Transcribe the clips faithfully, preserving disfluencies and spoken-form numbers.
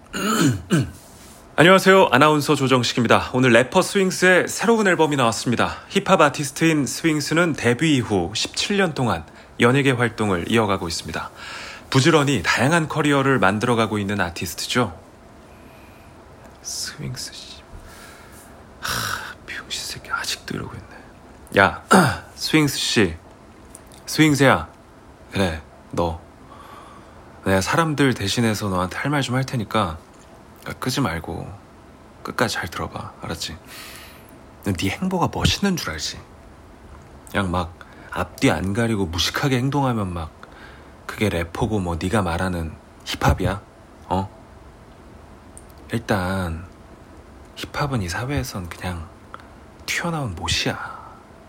안녕하세요. 아나운서 조정식입니다. 오늘 래퍼 스윙스의 새로운 앨범이 나왔습니다. 힙합 아티스트인 스윙스는 데뷔 이후 십칠 년 동안 연예계 활동을 이어가고 있습니다. 부지런히 다양한 커리어를 만들어가고 있는 아티스트죠. 스윙스 씨. 하, 병신 새끼 아직도 이러고 있네. 야, 스윙스 씨. 스윙스야. 그래, 너. 내가 사람들 대신해서 너한테 할 말 좀 할 테니까 끄지 말고 끝까지 잘 들어봐. 알았지? 네 행보가 멋있는 줄 알지? 그냥 막 앞뒤 안 가리고 무식하게 행동하면 막 그게 래퍼고 뭐 네가 말하는 힙합이야? 어? 일단 힙합은 이 사회에선 그냥 튀어나온 못이야.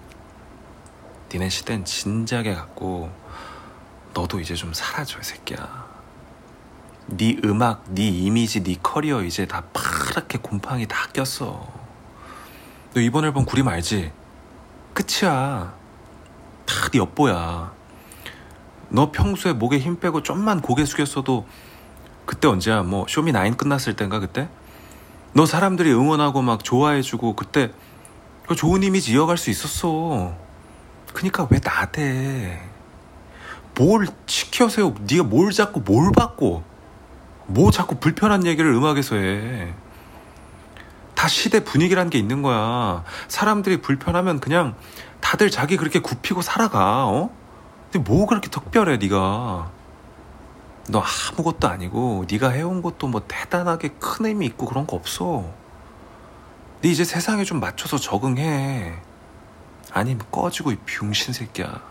니네 시대는 진작에 갔고 너도 이제 좀 사라져, 이 새끼야. 네 음악, 네 이미지, 네 커리어 이제 다 파랗게 곰팡이 다 꼈어. 너 이번 앨범 구림 알지? 끝이야. 다 네 엿보야. 너 평소에 목에 힘 빼고 좀만 고개 숙였어도 그때 언제야? 뭐 쇼미나인 끝났을 땐가 그때? 너 사람들이 응원하고 막 좋아해주고 그때 좋은 이미지 이어갈 수 있었어. 그니까 왜 나대? 뭘 시켜세요? 네가 뭘 자꾸 뭘 받고 뭐 자꾸 불편한 얘기를 음악에서 해. 다 시대 분위기란 게 있는 거야. 사람들이 불편하면 그냥 다들 자기 그렇게 굽히고 살아가. 어? 근데 뭐 그렇게 특별해 네가. 너 아무것도 아니고 네가 해온 것도 뭐 대단하게 큰 의미 있고 그런 거 없어. 네 이제 세상에 좀 맞춰서 적응해. 아니면 꺼지고 이 병신 새끼야.